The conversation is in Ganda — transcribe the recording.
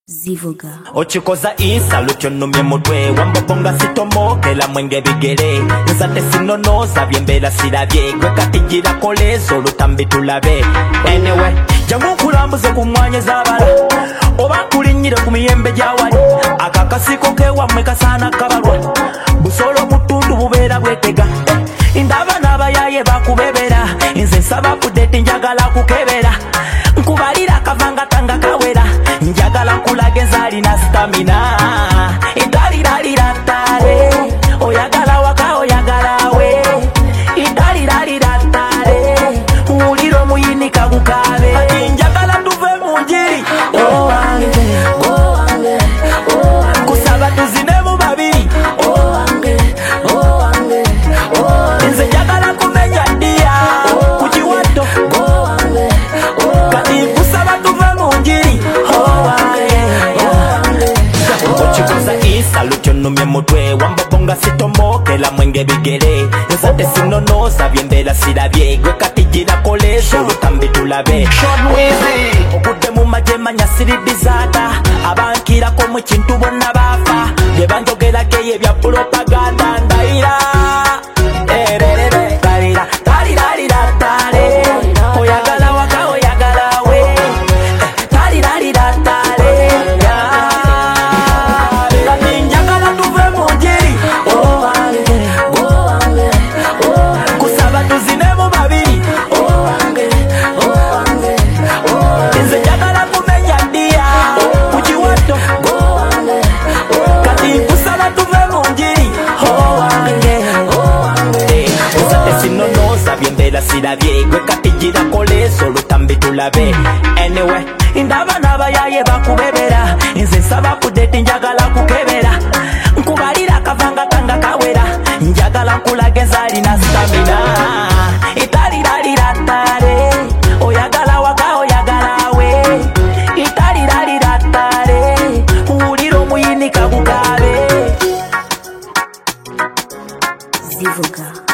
Zivuga Ochikoza isa lucho numye mutwe Wambobonga sitomoke la mwenge bigere Nzate sinonoza byembela silabye Gwe katigira kolezo lutambi tulabe Anyway, jangu kulambuze kumwanye zabala Oba kulinyire kumiyembe jawali Akakasiko kewa mweka sana kabarwa Busolo mutundu bubera bwetega Indaba nabayaye bakubebera Nze nsaba kudeti njagala kukebera Nkubalira kavanga tanga kawera Njagala nkulage nzali na stamina Idaliraliratale Oyagala waka oyagala we Idaliraliratale Uliro muyinika kukabe Njagala tuve munjiri Oh wange, oh wange, oh wange Kusaba tuzine mu babiri Oh wange, oh wange, oh wange Nze njagala kumenya dia Kuchiwato Oh wange, oh wange Kati kusaba tuve munjiri Oh wange, Ochikoza isa lucho numye mutwe Wambobonga sitomoke la mwenge bigere Nzate sinonoza byembela silabye Gwe katigira kolezo lutambi tulabe Okude mu majema nyasiridizata Abankira ko mu kintu bonna bafa Byebanjogera keye bya propaganda ndaira Talira, talira, tale Oyagala waka oyagala we Talira, tale Kati njagala tuve munjiri Oh wange, oh wange, oh wange Kusaba tuzine mu babiri Oh wange, oh wange, oh wange Nze njagala kumenya dia Kuchiwato Oh wange, oh wange Kati kusaba tuve munjiri Oh wange, oh wange Nzate sinonoza byembela silabye Gwe katigira kolezo lutambi tulabe Anyway, indaba nabayaye bakubebera Nze nsaba kudeti njagala kukebera Nkubalira kavanga kanga kawera Njagala nkulage nzali na stamina Italiraliratale Oyagala waka oyagala we Italiraliratale Uliro muyinika kukabe Zivuga